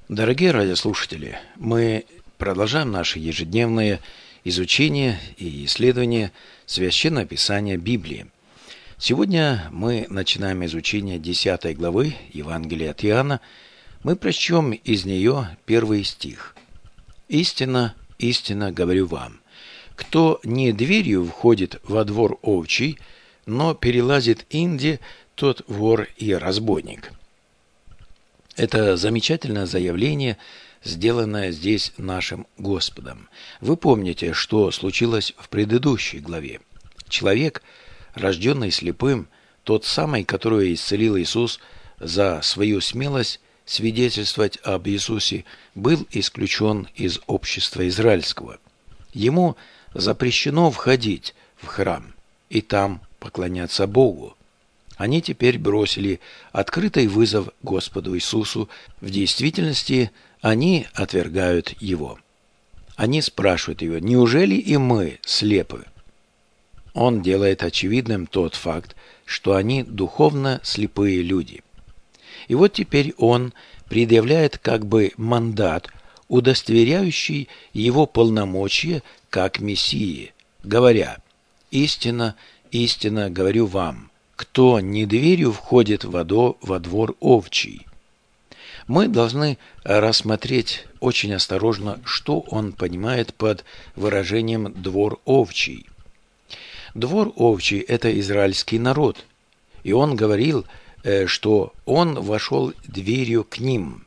Дорогие радиослушатели, мы продолжаем наше ежедневное изучение и исследование Священного Писания Библии. Сегодня мы начинаем изучение 10 главы Евангелия от Иоанна. Мы прочтем из нее первый стих. «Истинно, истинно говорю вам, кто не дверью входит во двор овчий, но перелазит инде, тот вор и разбойник». Это замечательное заявление, сделанное здесь нашим Господом. Вы помните, что случилось в предыдущей главе. Человек, рожденный слепым, тот самый, которого исцелил Иисус за свою смелость свидетельствовать об Иисусе, был исключен из общества израильского. Ему запрещено входить в храм и там поклоняться Богу. Они теперь бросили открытый вызов Господу Иисусу. В действительности они отвергают Его. Они спрашивают Его: «Неужели и мы слепы?» Он делает очевидным тот факт, что они духовно слепые люди. И вот теперь он предъявляет как бы мандат, удостоверяющий его полномочия как Мессии, говоря: «Истинно, истинно говорю вам, кто не дверью входит во двор овчий». Мы должны рассмотреть очень осторожно, что он понимает под выражением «двор овчий». Двор овчий – это израильский народ, и он говорил, что он вошел дверью к ним.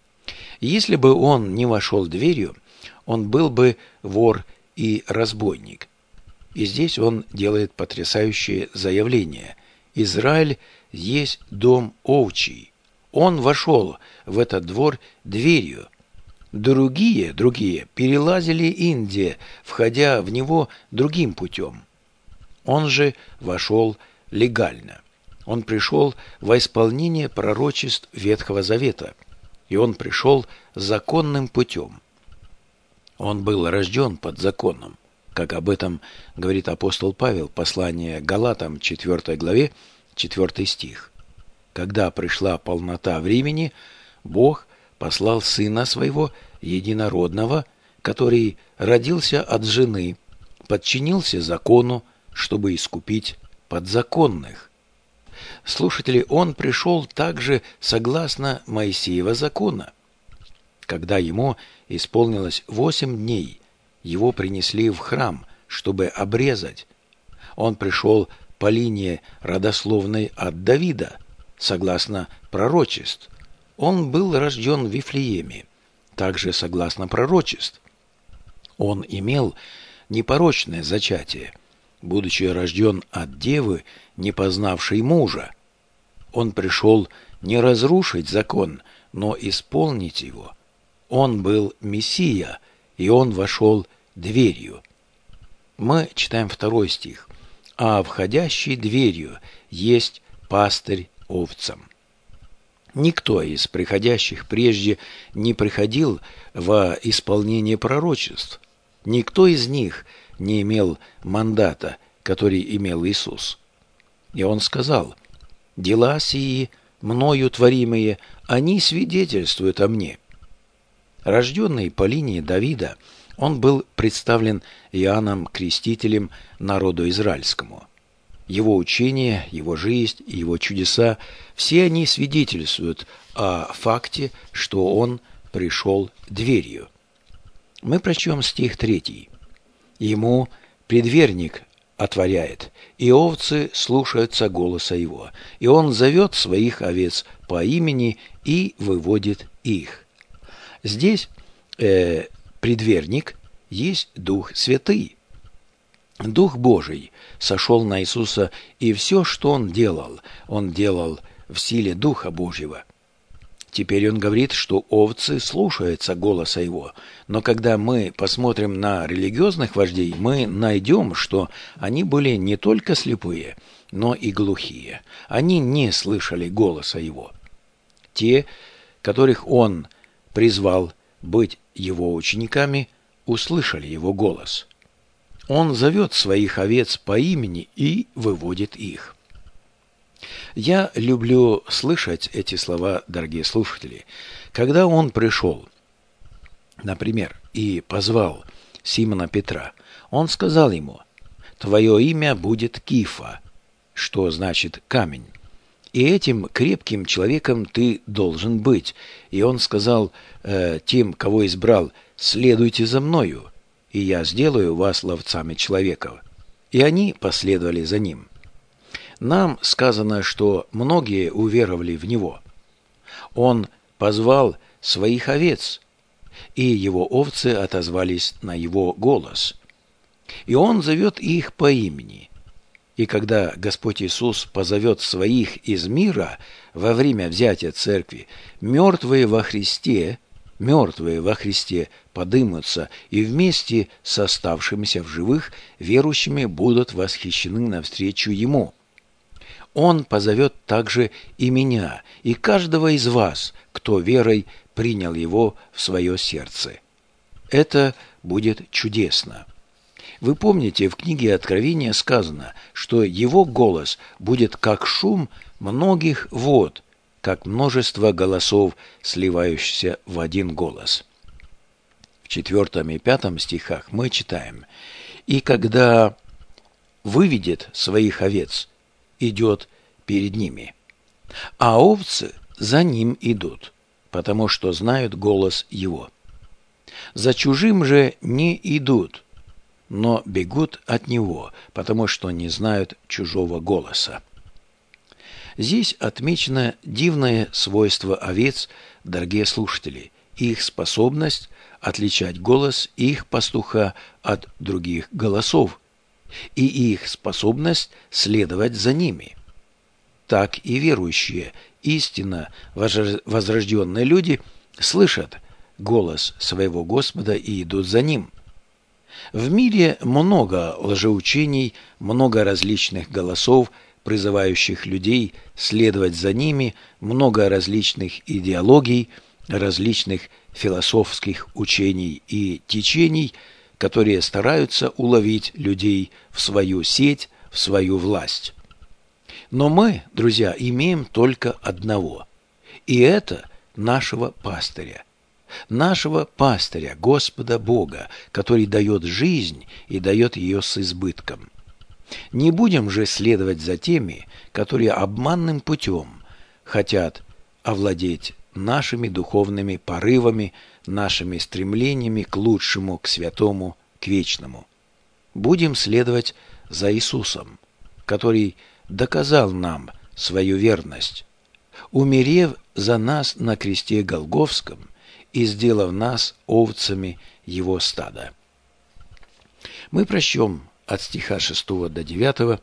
Если бы он не вошел дверью, он был бы вор и разбойник. И здесь он делает потрясающее заявление: Израиль есть дом овчий. Он вошел в этот двор дверью. Другие перелазили инде, входя в него другим путем. Он же вошел легально. Он пришел во исполнение пророчеств Ветхого Завета, и он пришел законным путем. Он был рожден под законом, как об этом говорит апостол Павел, послание Галатам, 4 главе, 4 стих. «Когда пришла полнота времени, Бог послал Сына Своего Единородного, который родился от жены, подчинился закону, чтобы искупить подзаконных». Слушатели, он пришел также согласно Моисеева закона. Когда ему исполнилось 8 дней, его принесли в храм, чтобы обрезать. Он пришел по линии родословной от Давида, согласно пророчеств. Он был рожден в Вифлееме, также согласно пророчеств. Он имел непорочное зачатие, будучи рожден от девы, не познавшей мужа. Он пришел не разрушить закон, но исполнить его. Он был Мессия, и он вошел дверью. Мы читаем 2 стих. «А входящий дверью есть пастырь овцам». Никто из приходящих прежде не приходил во исполнение пророчеств. Никто из них не имел мандата, который имел Иисус. И он сказал: «Дела сии, мною творимые, они свидетельствуют о мне». Рожденный по линии Давида, он был представлен Иоанном Крестителем народу израильскому. Его учение, его жизнь и его чудеса – все они свидетельствуют о факте, что он пришел дверью. Мы прочтем стих 3. «Ему предверник отворяет, и овцы слушаются голоса его, и он зовет своих овец по имени и выводит их». Здесь предверник есть Дух Святый. Дух Божий сошел на Иисуса, и все, что Он делал в силе Духа Божьего. Теперь Он говорит, что овцы слушаются голоса Его. Но когда мы посмотрим на религиозных вождей, мы найдем, что они были не только слепые, но и глухие. Они не слышали голоса Его. Те, которых Он призвал быть Его учениками, услышали Его голос. Он зовет своих овец по имени и выводит их. Я люблю слышать эти слова, дорогие слушатели. Когда он пришел, например, и позвал Симона Петра, он сказал ему: «Твое имя будет Кифа», что значит «камень». И этим крепким человеком ты должен быть. И он сказал тем, кого избрал: «Следуйте за мною, и я сделаю вас ловцами человеков». И они последовали за ним. Нам сказано, что многие уверовали в него. Он позвал своих овец, и его овцы отозвались на его голос. И он зовет их по имени. И когда Господь Иисус позовет своих из мира во время взятия церкви, мертвые во Христе подымутся и вместе с оставшимися в живых верующими будут восхищены навстречу Ему. Он позовет также и меня, и каждого из вас, кто верой принял Его в свое сердце. Это будет чудесно. Вы помните, в книге Откровения сказано, что Его голос будет как шум многих вод, как множество голосов, сливающихся в один голос. В 4 и 5 стихах мы читаем: «И когда выведет своих овец, идет перед ними, а овцы за ним идут, потому что знают голос его. За чужим же не идут, но бегут от него, потому что не знают чужого голоса». Здесь отмечено дивное свойство овец, дорогие слушатели, их способность отличать голос их пастуха от других голосов, и их способность следовать за ними. Так и верующие, истинно возрожденные люди слышат голос своего Господа и идут за Ним. В мире много лжеучений, много различных голосов, призывающих людей следовать за ними, много различных идеологий, различных философских учений и течений, которые стараются уловить людей в свою сеть, в свою власть. Но мы, друзья, имеем только одного, и это нашего пастыря, Господа Бога, который дает жизнь и дает ее с избытком. Не будем же следовать за теми, которые обманным путем хотят овладеть нашими духовными порывами, нашими стремлениями к лучшему, к святому, к вечному. Будем следовать за Иисусом, который доказал нам свою верность, умерев за нас на кресте Голгофском и сделав нас овцами Его стада. Мы прочтем от стиха 6 до 9,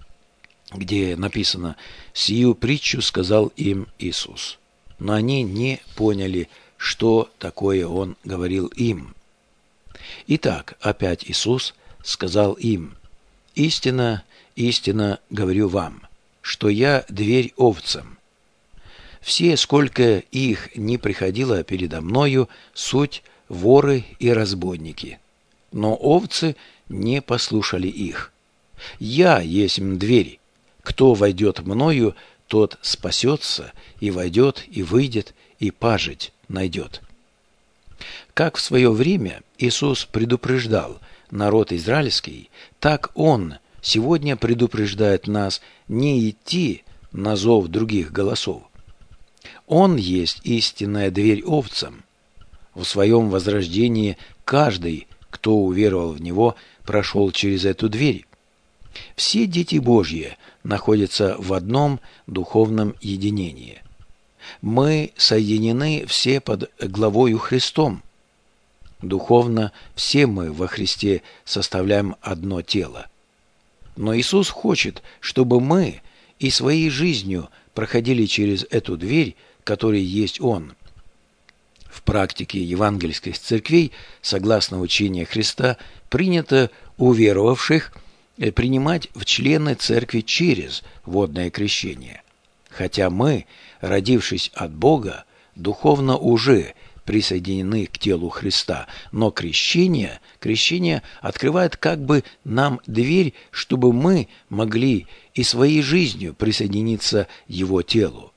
где написано: «Сию притчу сказал им Иисус, но они не поняли, что такое Он говорил им. Итак, опять Иисус сказал им: истинно, истинно говорю вам, что я дверь овцам. Все, сколько их не приходило передо мною, суть воры и разбойники, но овцы не послушали их. Я есмь дверь. Кто войдет мною, тот спасется, и войдет, и выйдет, и пажить найдет». Как в свое время Иисус предупреждал народ израильский, так Он сегодня предупреждает нас не идти на зов других голосов. Он есть истинная дверь овцам. В своем возрождении каждый, кто уверовал в Него, прошел через эту дверь. Все дети Божьи находятся в одном духовном единении. Мы соединены все под главою Христом. Духовно все мы во Христе составляем одно тело. Но Иисус хочет, чтобы мы и своей жизнью проходили через эту дверь, которой есть Он. В практике евангельских церквей, согласно учению Христа, принято у веровавших принимать в члены церкви через водное крещение. Хотя мы, родившись от Бога, духовно уже присоединены к телу Христа, но крещение открывает как бы нам дверь, чтобы мы могли и своей жизнью присоединиться к Его телу.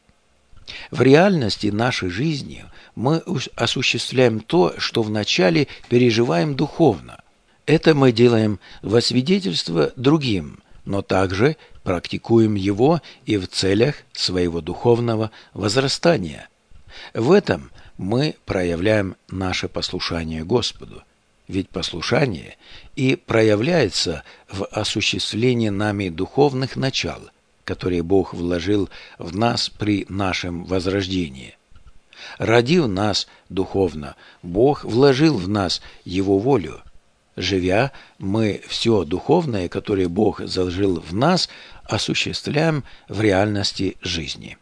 В реальности нашей жизни мы осуществляем то, что вначале переживаем духовно. Это мы делаем во свидетельство другим, но также практикуем его и в целях своего духовного возрастания. В этом мы проявляем наше послушание Господу, ведь послушание и проявляется в осуществлении нами духовных начал, которые Бог вложил в нас при нашем возрождении. Родив нас духовно, Бог вложил в нас Его волю. Живя, мы все духовное, которое Бог заложил в нас, осуществляем в реальности жизни.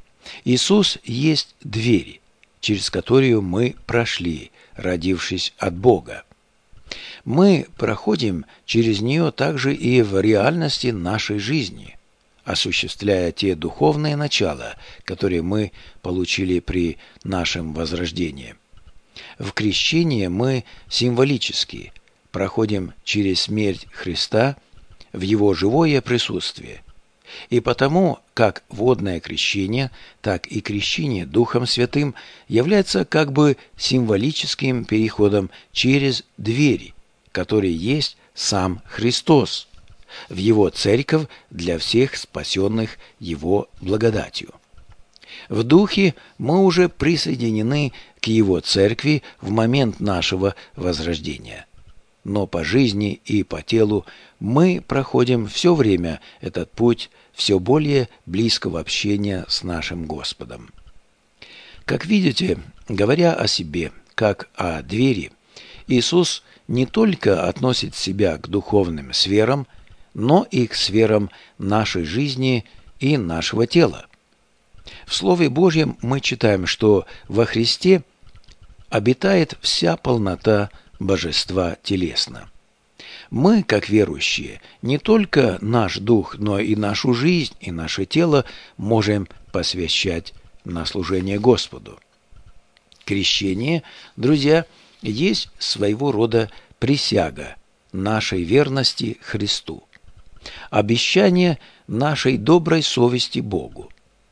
Иисус есть дверь, через которую мы прошли, родившись от Бога. Мы проходим через нее также и в реальности нашей жизни, осуществляя те духовные начала, которые мы получили при нашем возрождении. В крещении мы символически проходим через смерть Христа в Его живое присутствие. И потому, как водное крещение, так и крещение Духом Святым является как бы символическим переходом через двери, которые есть сам Христос, в Его церковь для всех спасенных Его благодатью. В Духе мы уже присоединены к Его церкви в момент нашего возрождения. Но по жизни и по телу мы проходим все время этот путь все более близкого общения с нашим Господом. Как видите, говоря о себе, как о двери, Иисус не только относит себя к духовным сферам, но и к сферам нашей жизни и нашего тела. В Слове Божьем мы читаем, что во Христе обитает вся полнота божества телесно. Мы, как верующие, не только наш дух, но и нашу жизнь, и наше тело можем посвящать на служение Господу. Крещение, друзья, есть своего рода присяга нашей верности Христу, обещание нашей доброй совести Богу.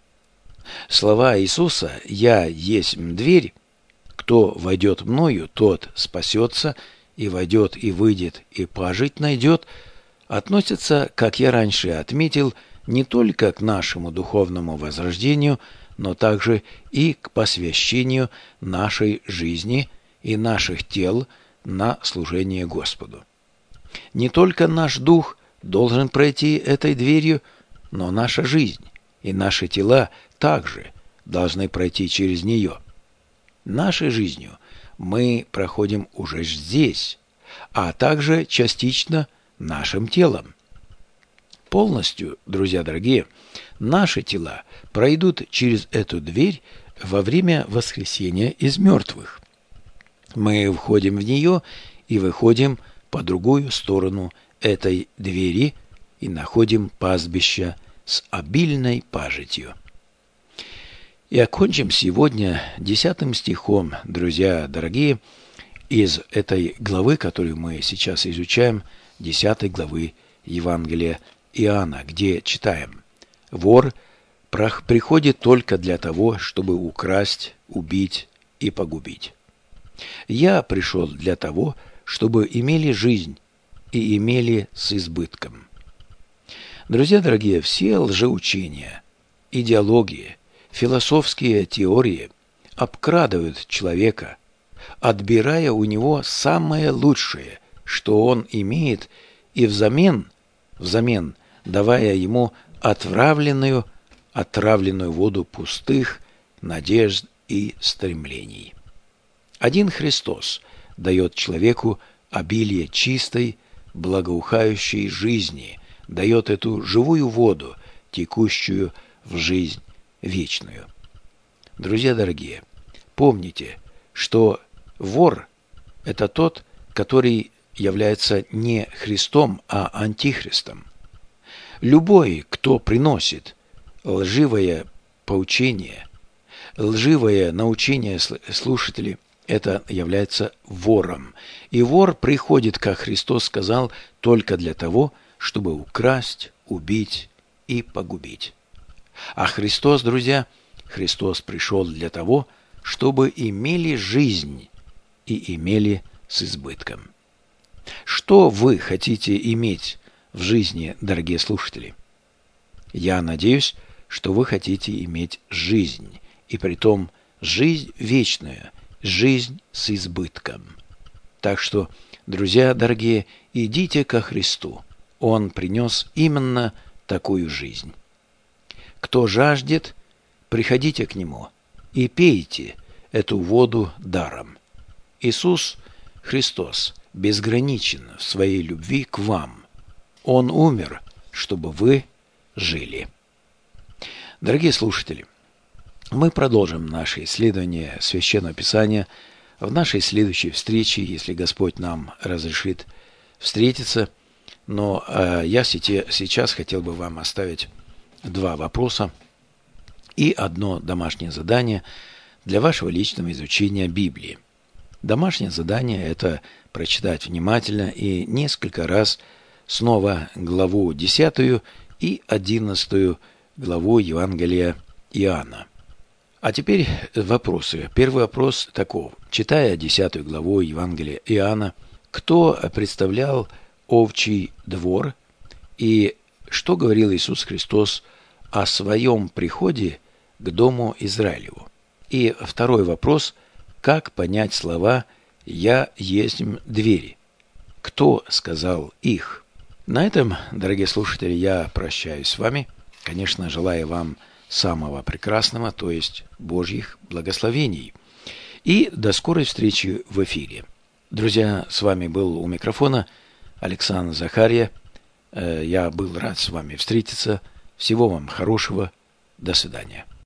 Слова Иисуса «Я есть дверь», «Кто войдет мною, тот спасется, и войдет, и выйдет, и пожить найдет», относятся, как я раньше отметил, не только к нашему духовному возрождению, но также и к посвящению нашей жизни и наших тел на служение Господу. Не только наш дух должен пройти этой дверью, но наша жизнь и наши тела также должны пройти через нее. Нашей жизнью мы проходим уже здесь, а также частично нашим телом. Полностью, друзья дорогие, наши тела пройдут через эту дверь во время воскресения из мертвых. Мы входим в нее и выходим по другую сторону этой двери и находим пастбище с обильной пажитью. И окончим сегодня 10 стихом, друзья дорогие, из этой главы, которую мы сейчас изучаем, 10 главы Евангелия Иоанна, где читаем: «Вор приходит только для того, чтобы украсть, убить и погубить. Я пришел для того, чтобы имели жизнь и имели с избытком». Друзья дорогие, все лжеучения, идеологии, философские теории обкрадывают человека, отбирая у него самое лучшее, что он имеет, и взамен давая ему отравленную воду пустых надежд и стремлений. Один Христос дает человеку обилие чистой, благоухающей жизни, дает эту живую воду, текущую в жизнь вечную. Друзья дорогие, помните, что вор – это тот, который является не Христом, а антихристом. Любой, кто приносит лживое поучение, лживое научение слушателей, это является вором. И вор приходит, как Христос сказал, только для того, чтобы украсть, убить и погубить. А Христос, друзья, Христос пришел для того, чтобы имели жизнь и имели с избытком. Что вы хотите иметь в жизни, дорогие слушатели? Я надеюсь, что вы хотите иметь жизнь, и притом жизнь вечную, жизнь с избытком. Так что, друзья дорогие, идите ко Христу. Он принес именно такую жизнь. Кто жаждет, приходите к Нему и пейте эту воду даром. Иисус Христос безграничен в своей любви к вам. Он умер, чтобы вы жили. Дорогие слушатели, мы продолжим наше исследование Священного Писания в нашей следующей встрече, если Господь нам разрешит встретиться. Но я сейчас хотел бы вам оставить два вопроса и одно домашнее задание для вашего личного изучения Библии. Домашнее задание – это прочитать внимательно и несколько раз снова главу 10 и 11 главу Евангелия Иоанна. А теперь вопросы. Первый вопрос таков. Читая 10 главу Евангелия Иоанна, кто представлял овчий двор и что говорил Иисус Христос о своем приходе к дому Израилеву? И второй вопрос. Как понять слова «Я есмь двери»? Кто сказал их? На этом, дорогие слушатели, я прощаюсь с вами. Конечно, желаю вам самого прекрасного, то есть Божьих благословений. И до скорой встречи в эфире. Друзья, с вами был у микрофона Александр Захарья. Я был рад с вами встретиться. Всего вам хорошего. До свидания.